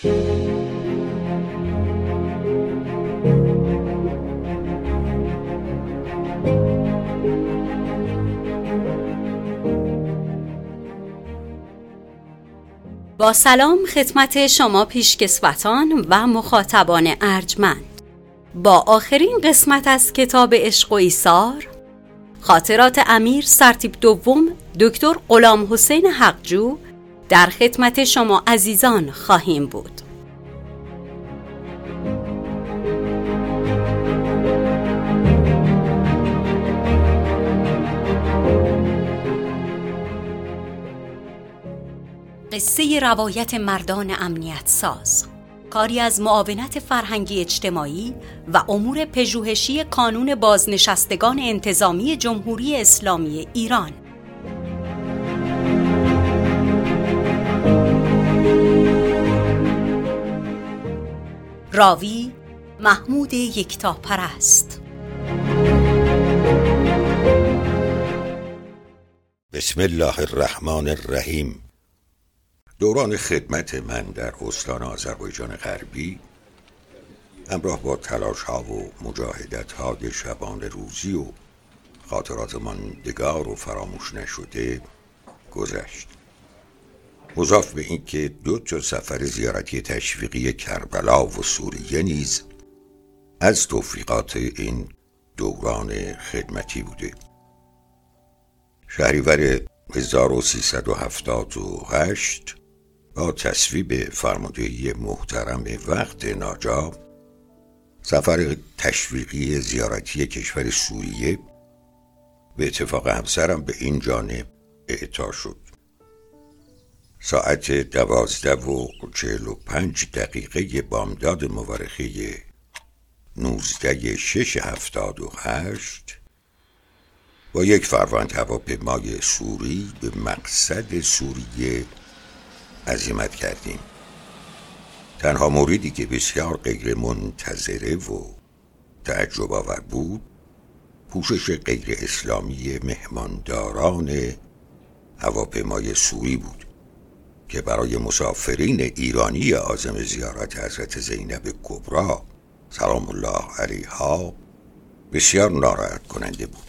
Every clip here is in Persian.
با سلام خدمت شما پیشکسوتان و مخاطبان ارجمند. با آخرین قسمت از کتاب عشق و ایثار، خاطرات امیر سرتیپ دوم دکتر غلام حسین حقجو در خدمت شما عزیزان خواهیم بود. قصه روایت مردان امنیت ساز، کاری از معاونت فرهنگی اجتماعی و امور پژوهشی کانون بازنشستگان انتظامی جمهوری اسلامی ایران. راوی محمود یکتاپرست. بسم الله الرحمن الرحیم. دوران خدمت من در استان آذربایجان غربی همراه با تلاش‌ها و مجاهدت‌های شبانه روزی و خاطرات ماندگار و فراموش نشده گذشت. مضاف به این که 2 سفر زیارتی تشویقی کربلا و سوریه نیز از توفیقات این دوران خدمتی بوده. شهریور 1378 با تصویب فرماندهی محترم وقت ناجا سفر تشویقی زیارتی کشور سوریه به اتفاق همسرم به این جانب اعطا شد. ساعت 12:45 بامداد مورخه 19/6/78 با یک فروند هواپیمای سوری به مقصد سوریه عزیمت کردیم. تنها موردی که بسیار غیر منتظره و تعجب آور بود پوشش غیر اسلامی مهمانداران هواپیمای سوری بود که برای مسافرین ایرانی عازم زیارت حضرت زینب کبری سلام الله علیها بسیار ناراحت کننده بود.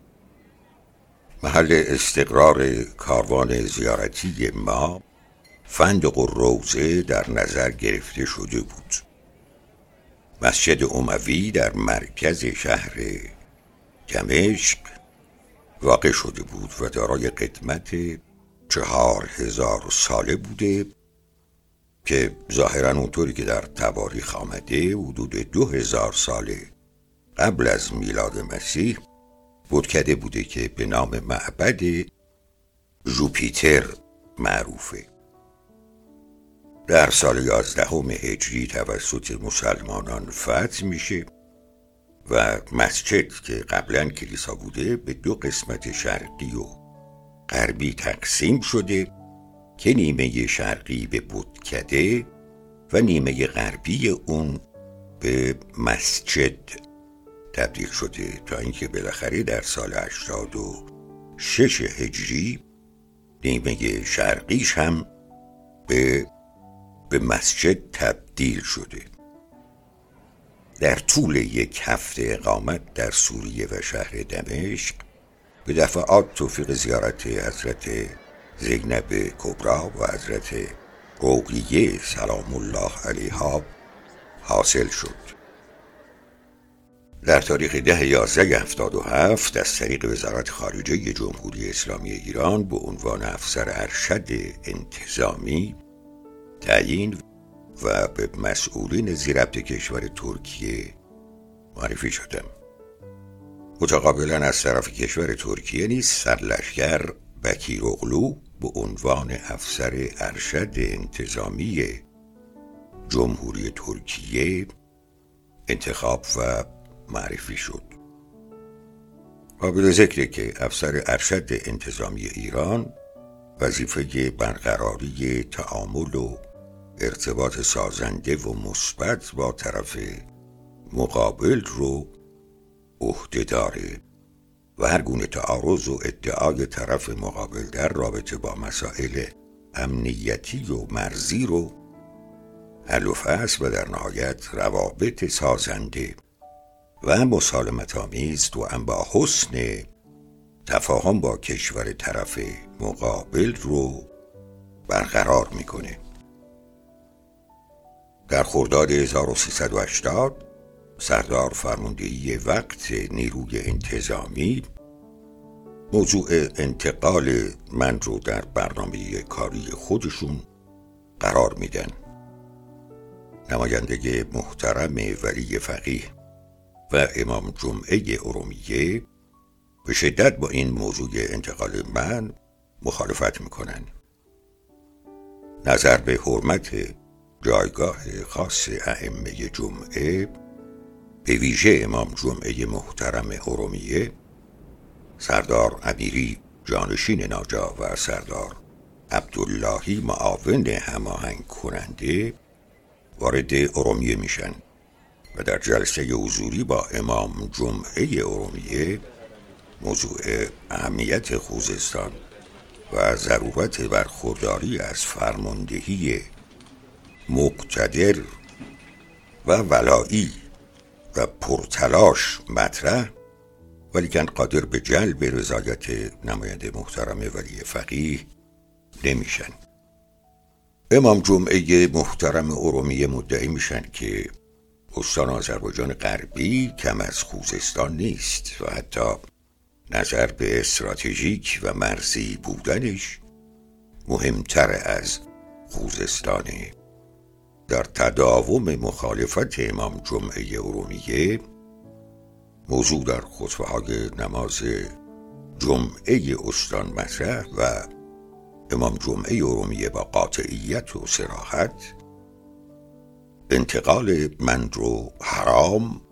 محل استقرار کاروان زیارتی ما فندق الروضه در نظر گرفته شده بود. مسجد اموی در مرکز شهر دمشق واقع شده بود و دارای قدمت 4000 ساله بوده که ظاهراً اونطوری که در تواریخ آمده حدود 2000 ساله قبل از میلاد مسیح بتکده بوده که به نام معبد ژوپیتر معروفه. در سال 11 هجری توسط مسلمانان فتح میشه و مسجد که قبلا کلیسا بوده به 2 قسمت شرقی و غربی تقسیم شده که نیمه شرقی به بتکده و نیمه غربی اون به مسجد تبدیل شده تا اینکه بالاخره در سال 86 هجری نیمه شرقیش هم به مسجد تبدیل شده. در طول 1 هفته اقامت در سوریه و شهر دمشق به دفعات توفیق زیارت حضرت زینب کبری و حضرت رقیه سلام الله علیها حاصل شد. در تاریخ 10/11/77 از طریق وزارت خارجه جمهوری اسلامی ایران به عنوان افسر ارشد انتظامی تعیین و به مسئولین ضبط کشور ترکیه معرفی شدم. متقابلا از طرف کشور ترکیه نیز سرلشکر بکیرغلو به عنوان افسر ارشد انتظامی جمهوری ترکیه انتخاب و معرفی شد. قابل ذکره که افسر ارشد انتظامی ایران وظیفه برقراری تعامل و ارتباط سازنده و مثبت با طرف مقابل رو عهده داره و هر گونه تعارض و ادعای طرف مقابل در رابطه با مسائل امنیتی و مرزی رو حل و فصل و در نهایت روابط سازنده و مسالمت آمیز و هم با حسن تفاهم با کشور طرف مقابل رو برقرار میکنه. در خرداد 1380 سردار فرماندهی وقت نیروی انتظامی موضوع انتقال من رو در برنامه کاری خودشون قرار میدن. نماینده محترم ولی فقیه و امام جمعه ارومیه به شدت با این موضوع انتقال من مخالفت میکنن. نظر به حرمت جایگاه خاص ائمه جمعه، به ویژه امام جمعه محترم ارومیه، سردار امیری جانشین ناجا و سردار عبداللهی معاون هماهنگ کننده وارد ارومیه میشن و در جلسه حضوری با امام جمعه ارومیه موضوع اهمیت خوزستان و ضرورت برخورداری از فرماندهی مقتدر و ولایی و پرتلاش مطرح، ولیکن قادر به جلب رضایت نماینده محترم ولی فقیه نمیشن. امام جمعه محترم ارومیه مدعی میشن که استان آذربایجان غربی کم از خوزستان نیست و حتی نظر به استراتژیک و مرزی بودنش مهمتر از خوزستانه. در تداوم مخالفت امام جمعه ارومیه موضوع در خطبه‌های نماز جمعه استان مطرح و امام جمعه ارومیه با قاطعیت و صراحت انتقال من رو حرام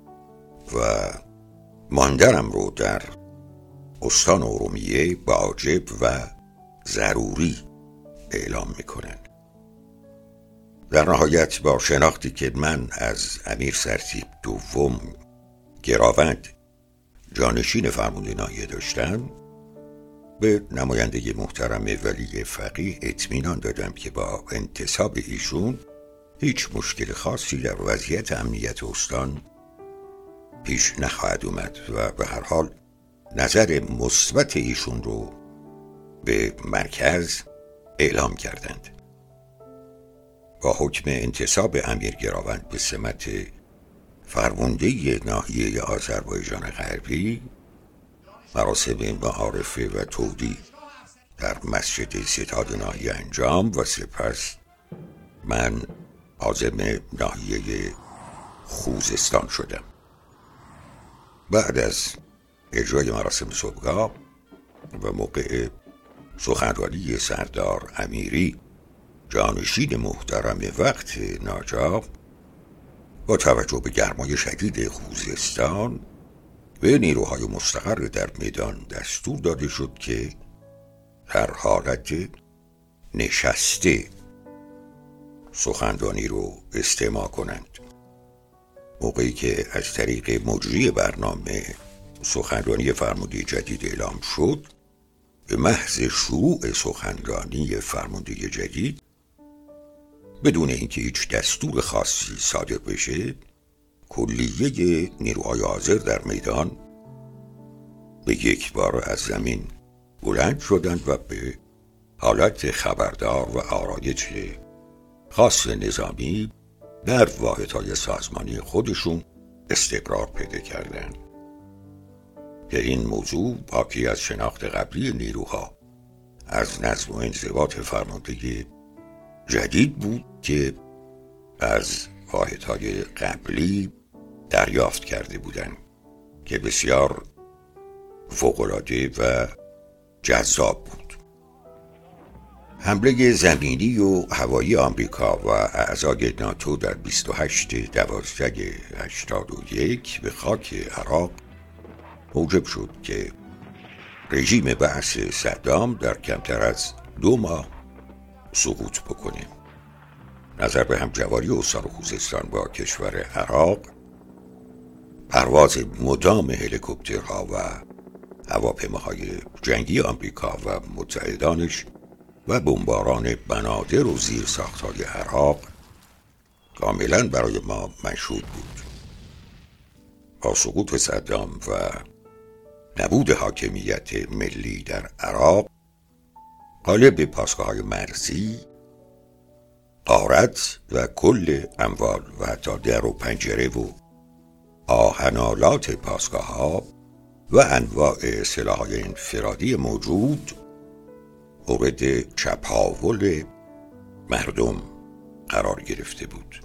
و ماندنم رو در استان ارومیه واجب و ضروری اعلام میکنن. در نهایت با شناختی که من از امیر سرتیپ دوم گراوند جانشین فرمانده ناحیه داشتم، به نماینده محترم ولی فقیه اطمینان دادم که با انتصاب ایشون هیچ مشکل خاصی در وضعیت امنیت استان پیش نخواهد اومد و به هر حال نظر مثبت ایشون رو به مرکز اعلام کردند. با حکم انتصاب امیر گراوند به سمت فرمانده ناحیه آذربایجان غربی، مراسم معارفه و تودیع در مسجد ستاد ناحیه انجام و سپس من عازم ناحیه خوزستان شدم. بعد از اجرای مراسم صبحگاه و موقع سخنرانی سردار امیری جانشین محترم وقت ناجا، با توجه به گرمای شدید خوزستان به نیروهای مستقر در میدان دستور داده شد که در حالت نشسته سخنرانی رو استماع کنند. موقعی که از طریق مجری برنامه سخنرانی فرمانده جدید اعلام شد، به محض شروع سخنرانی فرمانده جدید بدون اینکه هیچ دستور خاصی صادر بشه، کلیه نیروهای حاضر در میدان به یک بار از زمین بلند شدند و به حالت خبردار و آرایش خاص نظامی در واحدهای سازمانی خودشون استقرار پیدا کردند. که این موضوع حاکی از شناخت قبلی نیروها از نظم و انضباط فرماندهی جدید بود که از واحدهای قبلی دریافت کرده بودند که بسیار فوق‌العاده و جذاب بود. حمله زمینی و هوایی آمریکا و اعضای ناتو در 28/12/81 به خاک عراق موجب شد که رژیم بعث صدام در کمتر از 2 ماه سقوط بکنه. نظر به همجواری استان خوزستان با کشور عراق، پرواز مدام هلیکوپترها و هواپیماهای جنگی آمریکا و متحدانش و بمباران بنادر و زیرساخت‌های عراق کاملا برای ما مشهود بود. با سقوط صدام و نبود حاکمیت ملی در عراق، غالب پاسگاه‌های مرزی، غارت و کل اموال و حتی در و پنجره و آهنالات پاسگاه‌ها و انواع سلاح‌های انفرادی موجود مورد چپاول مردم قرار گرفته بود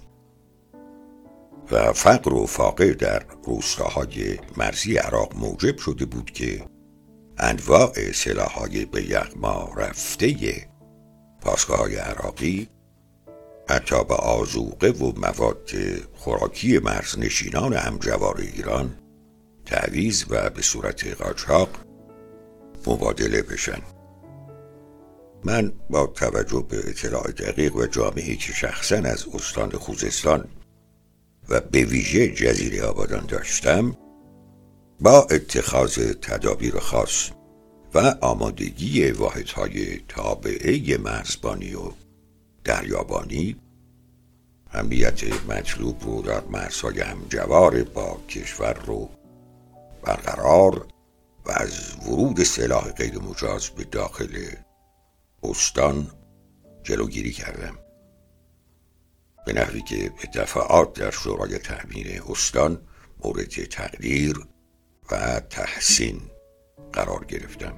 و فقر و فاقه در روستاهای مرزی عراق موجب شده بود که انواع سلاح‌های به یغما رفته پاسگاه‌های عراقی حتی به آذوقه و مواد خوراکی مرزنشینان همجوار ایران تعویض و به صورت قاچاق مبادله بشن. من با توجه به اطلاع دقیق و جامعی که شخصا از استان خوزستان و به ویژه جزیره آبادان داشتم، با اتخاذ تدابیر خاص و آمادگی واحدهای تابعه مرزبانی و دریابانی، امنیت مطلوب رو در مرزهای همجوار با کشور رو برقرار و از ورود سلاح غیر مجاز به داخل استان جلوگیری کردم، به نحوی که دفعات در شورای تأمین استان مورد تقدیر و تحسین قرار گرفتم.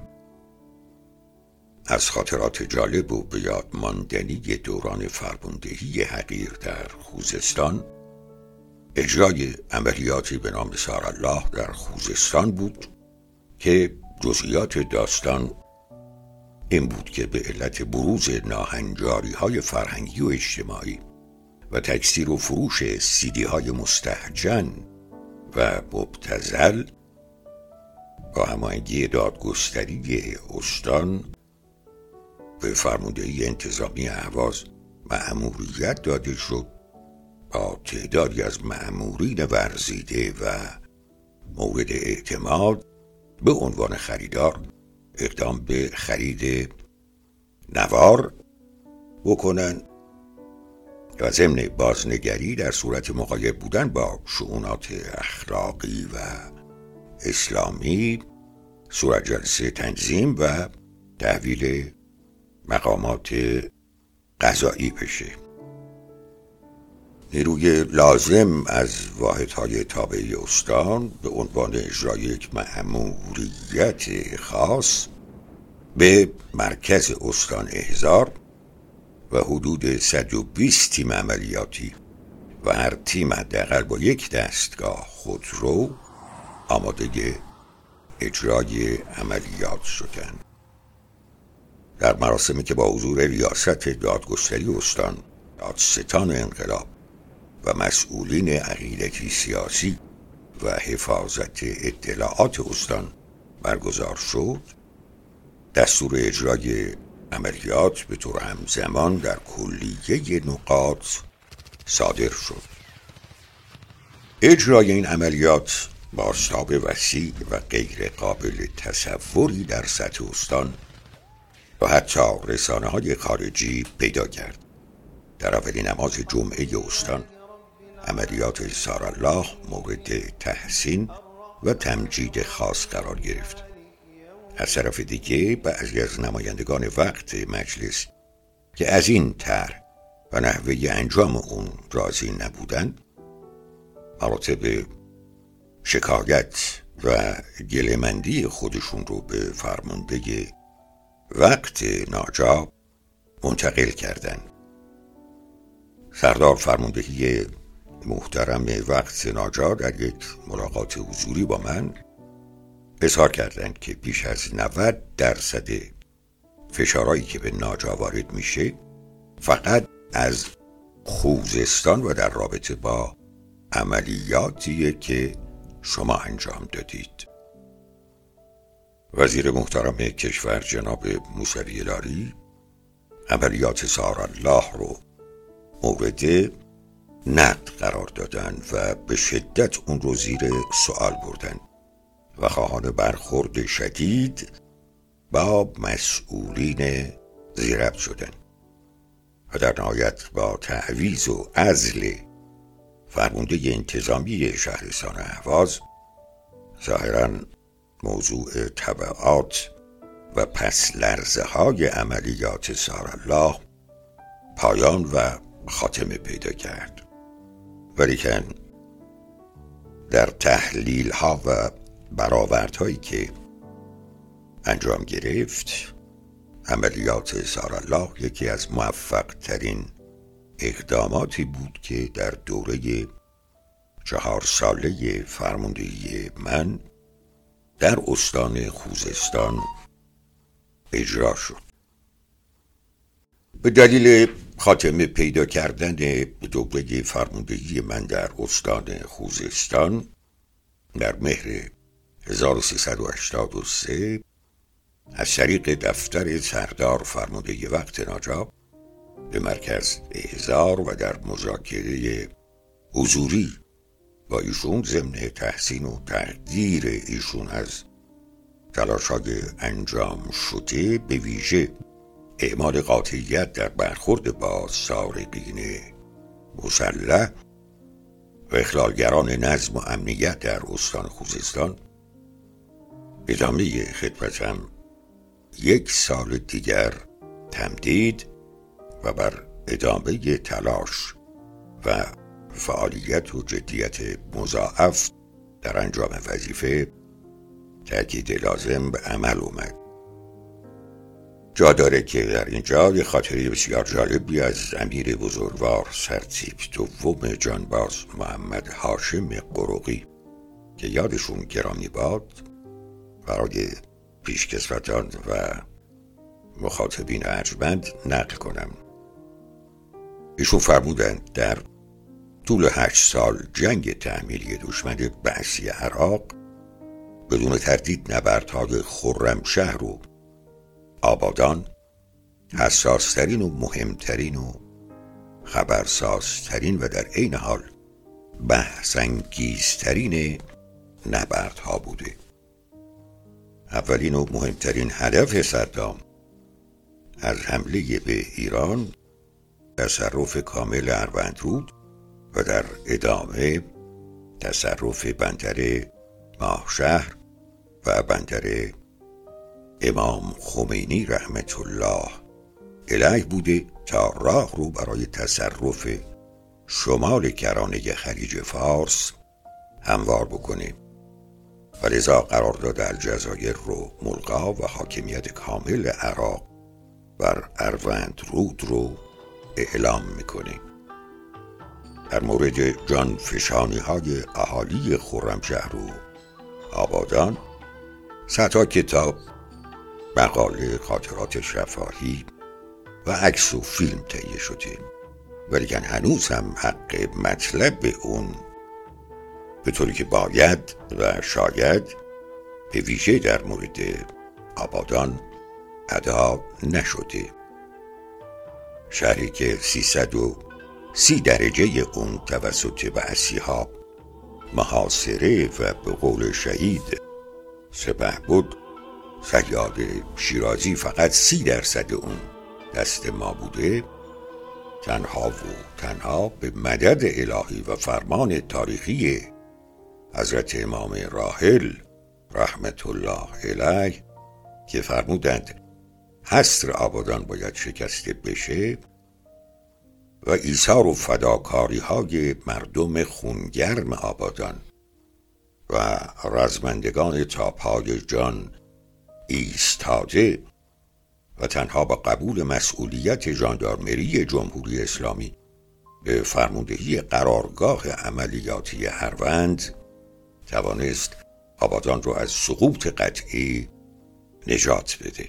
از خاطرات جالب و به یاد ماندنی دوران فرماندهی حقیر در خوزستان، اجرای عملیاتی به نام سارالله در خوزستان بود که جزئیات داستان این بود که به علت بروز ناهنجاری‌های فرهنگی و اجتماعی و تکثیر و فروش سیدی‌های مستهجن و مبتذل، با هماهنگی دادگستری استان به فرماندهی انتظامی اهواز مأموریت داده شد با تعدادی از مأمورین ورزیده و مورد اعتماد به عنوان خریدار اقدام به خرید نوار بکنن و ضمن بازنگری در صورت مغایب بودن با شؤونات اخلاقی و اسلامی صورت جلسه تنظیم و تحویل مقامات قضایی بشه. نیروی لازم از واحدهای تابعه استان به عنوان اجرای یک مأموریت خاص به مرکز استان احضار و حدود 120 تیم عملیاتی و هر تیم حداقل با یک دستگاه خودرو آماده اجرای عملیات شدند. در مراسمی که با حضور ریاست دادگستری استان، دادستان انقلاب و مسئولین عقیدتی سیاسی و حفاظت اطلاعات استان برگزار شد، دستور اجرای عملیات به طور همزمان در کلیه نقاط صادر شد. اجرای این عملیات بازتاب وسیع و غیر قابل تصوری در سطح استان و حتی رسانه‌های خارجی پیدا کرد. در اولین نماز جمعه استان عملیات سارالله مورد تحسین و تمجید خاص قرار گرفت. از طرف دیگه بعضی از نمایندگان وقت مجلس که از این طرح و نحوه انجام اون راضی نبودند، مراتب شکایت و گله‌مندی خودشون رو به فرمانده وقت ناجا منتقل کردند. سردار فرماندهی محترم وقت ناجا در یک ملاقات حضوری با من اظهار کردند که بیش از 90% فشارهایی که به ناجا وارد میشه فقط از خوزستان و در رابطه با عملیاتیه که شما انجام دادید. وزیر محترم کشور جناب موسوی لاری عملیات سارالله رو مورد نقد قرار دادن و به شدت اون رو زیر سوال بردن و خواهان برخورد شدید با مسئولین ضرب شدن و در نهایت با تعویض و عزل فرمانده انتظامی شهرستان اهواز ظاهراً موضوع تبعات و پس لرزه های عملیات سارالله پایان و خاتمه پیدا کرد، ولیکن در تحلیل ها و برآوردهایی که انجام گرفت، عملیات سارالله یکی از موفق ترین اقداماتی بود که در دوره 4 ساله فرماندهی من در استان خوزستان اجرا شد. به دلیل خاتمه پیدا کردن دوره فرماندهی من در استان خوزستان در مهر 1383 از طریق دفتر سردار فرمانده وقت ناجا به مرکز احضار و در مذاکره حضوری با ایشون ضمن تحسین و تقدیر ایشون از تلاش‌های انجام شده، به ویژه اعمال قاطعیت در برخورد با سارقین مسلح و اخلالگران نظم و امنیت در استان خوزستان، ادامه خدمتم 1 سال دیگر تمدید و بر ادامه تلاش و فعالیت و جدیت مضاعف در انجام وظیفه تأکید لازم به عمل اومد. جا داره که در اینجا یه خاطره بسیار جالبی از امیر بزرگوار سرتیپ دوم جانباز محمد هاشم قروقی که یادشون گرامی باد برای پیشکسوتان و مخاطبین ارجمند نقل کنم. ایشون فرمودند در طول 8 سال جنگ تحمیلی دشمن بعثی عراق بدون تردید نبردهای خرمشهر و آبادان حساسترین و مهمترین و خبرسازترین و در عین حال بحث‌انگیزترین نبردها بوده. اولین و مهمترین هدف صدام از حمله به ایران تصرف کامل اروندرود و در ادامه تصرف بندر ماهشهر و بندر امام خمینی رحمت الله علیه بوده تا راه رو برای تصرف شمال کرانه خلیج فارس هموار بکنه و لذا قرارداد الجزایر رو ملغا و حاکمیت کامل عراق بر اروندرود رو اعلام میکنه. در مورد جانفشانی های اهالی خرمشهر و آبادان صدها کتاب، مقاله، خاطرات شفاهی و عکس و فیلم تهیه شده، ولیکن هنوز هم حق مطلب به اون به طوری که باید و شاید به ویژه در مورد آبادان ادا نشده. شهری که 330 درجه اون توسط بعثی‌ها محاصره و به قول شهید سپهبد صیاد شیرازی فقط 30% اون دست ما بوده، تنها و تنها به مدد الهی و فرمان تاریخی حضرت امام راحل رحمت الله علیه که فرمودند حصر آبادان باید شکسته بشه و ایثار و فداکاری های مردم خونگرم آبادان و رزمندگان تا پای جان ایستاده و تنها با قبول مسئولیت ژاندارمری جمهوری اسلامی به فرماندهی قرارگاه عملیاتی اروند توانست آبادان رو از سقوط قطعی نجات بده.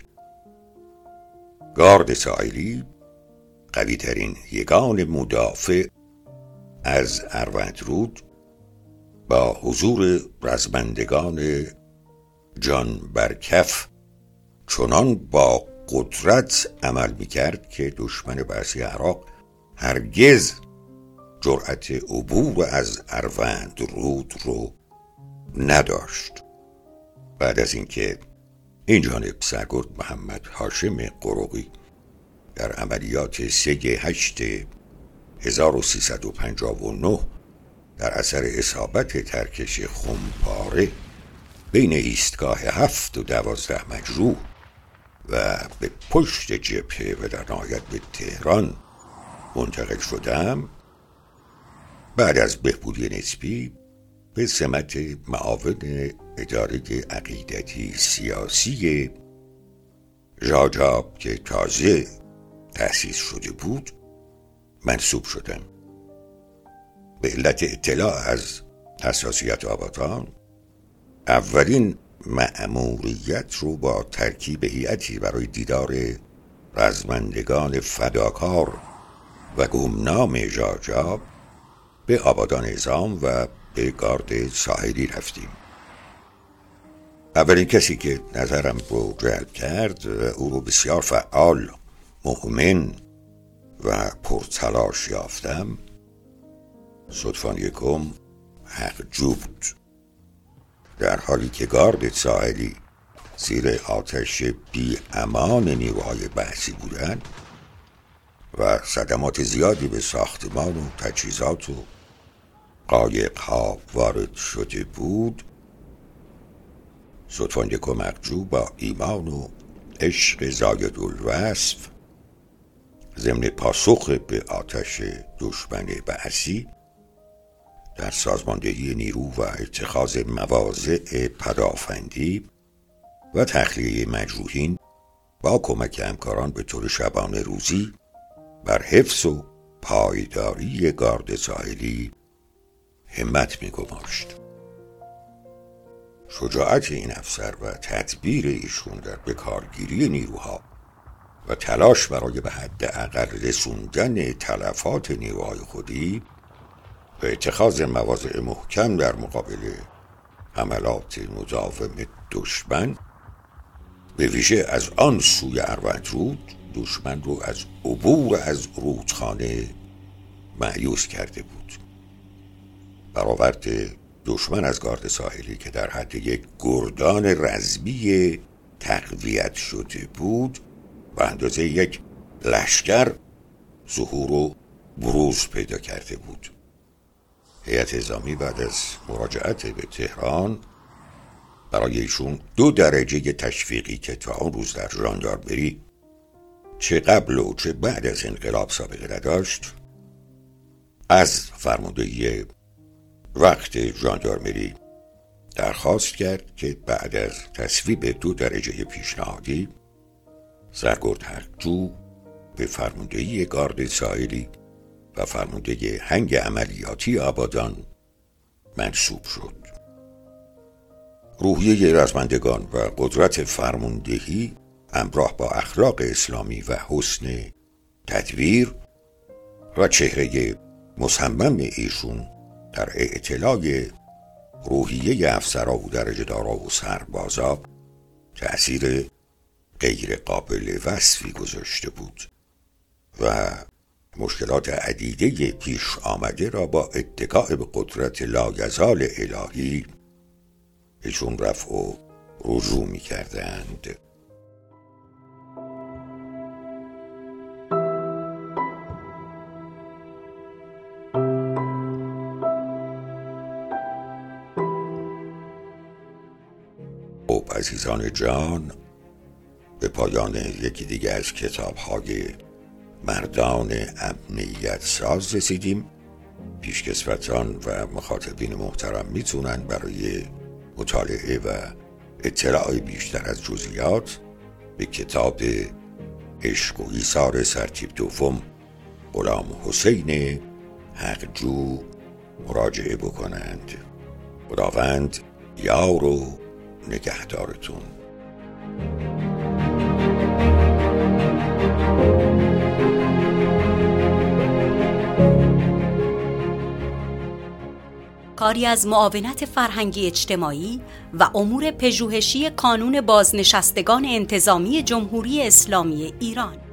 گارد ساحلی قوی ترین یگان مدافع از اروندرود با حضور رزمندگان جان برکف چنان با قدرت عمل میکرد که دشمن بعثی عراق هرگز جرأت عبور از اروندرود رو نداشت. بعد از اینکه این جانب سرگرد محمد هاشم قروقی در عملیات 3/8/1359 در اثر اصابت ترکش خمپاره بین ایستگاه 7 و 12 مجروح و به پشت جبهه و در نهایت به تهران منتقل شدم، بعد از بهبودی نسبی به سمت معاون اداره عقیدتی سیاسی ژاجاب که تازه تأسیس شده بود منصوب شدم. به علت اطلاع از حساسیت آبادان اولین مأموریت رو با ترکیب هیئتی برای دیدار رزمندگان فداکار و گمنام ژاجاب به آبادان اعزام و به گارد ساحلی رفتیم. اولین کسی که نظرم رو جلب کرد او رو بسیار فعال، مؤمن و پرتلاش یافتم. صدفان یکم حقجو بود. در حالی که گارد ساحلی زیر آتش بی امان نیروهای بحثی بودند و صدمات زیادی به ساختمان و تجهیزات و قایق‌ها وارد شده بود، صدفان یکم حقجو با ایمان و عشق زایدالوصف ضمن پاسخ به آتش دشمن بعثی در سازماندهی نیرو و اتخاذ مواضع پدافندی و تخلیه مجروحین با کمک همکاران به طور شبانه روزی بر حفظ و پایداری گارد ساحلی همت می‌گماشت. شجاعت این افسر و تدبیر ایشون در بکارگیری نیروها و تلاش برای به حداقل رسوندن تلفات نیروهای خودی و اتخاذ مواضع محکم در مقابل حملات مداوم دشمن، به ویژه از آن سوی اروندرود، دشمن رو از عبور از رودخانه مایوس کرده بود. برآورد دشمن از گارد ساحلی که در حد یک گردان رزمی تقویت شده بود به اندازه یک لشکر ظهور و بروز پیدا کرده بود. هیئت نظامی بعد از مراجعت به تهران برای ایشون 2 درجه تشویقی که تا اون روز در ژاندارمری چه قبل و چه بعد از انقلاب سابقه نداشت، از فرماندهی وقت ژاندارمری درخواست کرد که بعد از تصویب 2 درجه پیشنهادی سرگرد حقجو به فرماندهی گارد ساحلی و فرماندهی هنگ عملیاتی آبادان منصوب شد. روحیه رزمندگان و قدرت فرماندهی همراه با اخلاق اسلامی و حسن تدبیر و چهره مصمم ایشون در اطلاع روحیه افسرها و درجه‌دارا و سربازا تأثیر غیر قابل وصفی گذاشته بود و مشکلات عدیده پیش آمده را با اتکاء به قدرت لایزال الهی ایشون رفع و رجوع می کردند. خب عزیزان جان، به پایان یکی دیگه از کتاب‌های مردان امنیت ساز رسیدیم. پیشکسوتان و مخاطبین محترم میتونن برای مطالعه و اطلاع بیشتر از جزئیات به کتاب عشق و ایثار سرتیپ دوم غلام حسین حقجو مراجعه بکنند. خداوند یار و نگهدارتون. کاری از معاونت فرهنگی اجتماعی و امور پژوهشی کانون بازنشستگان انتظامی جمهوری اسلامی ایران.